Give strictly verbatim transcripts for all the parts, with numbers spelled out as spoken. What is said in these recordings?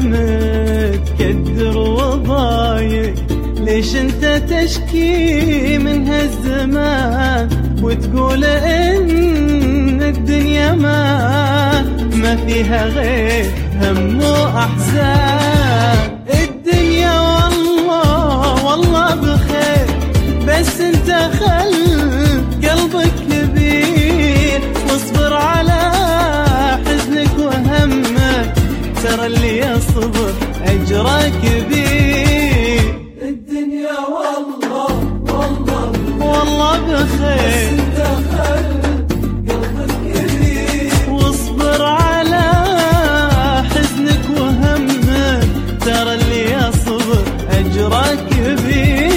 متكدر وضايق، ليش انت تشكي من هالزمان وتقول ان الدنيا ما ما فيها غير هم واحزان؟ الدنيا والله والله بخير، بس انت خل قلبك كبير واصبر على حزنك وهمك، ترى اللي يصبر اجره كبير. الدنيا والله والله والله بخير، بس انت خل قلبك كبير واصبر على حزنك وهمك، ترى اللي يصبر اجره كبير.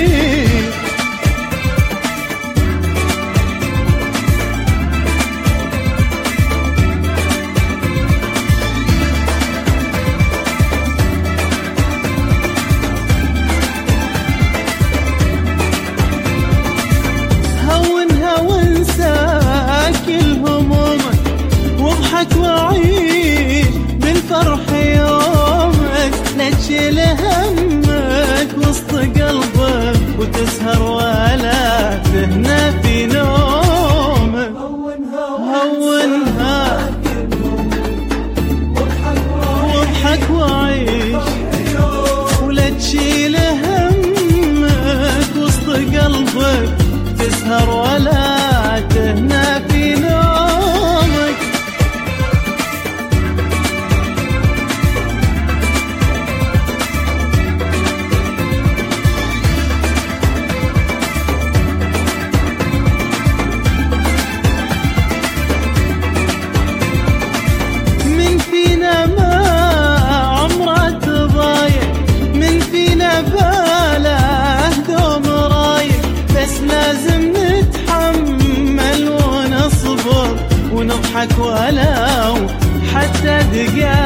واضحك وعيش بالفرح يومك، لا تشيل همك وسط قلبك وتسهر ولا تهنى في نومك. هونها واضحك وعيش ولا تشيل همك وسط قلبك، تسهر ولا تهنى في نومك. لازم نتحمل ونصبر ونضحك ولو حتى دقايق.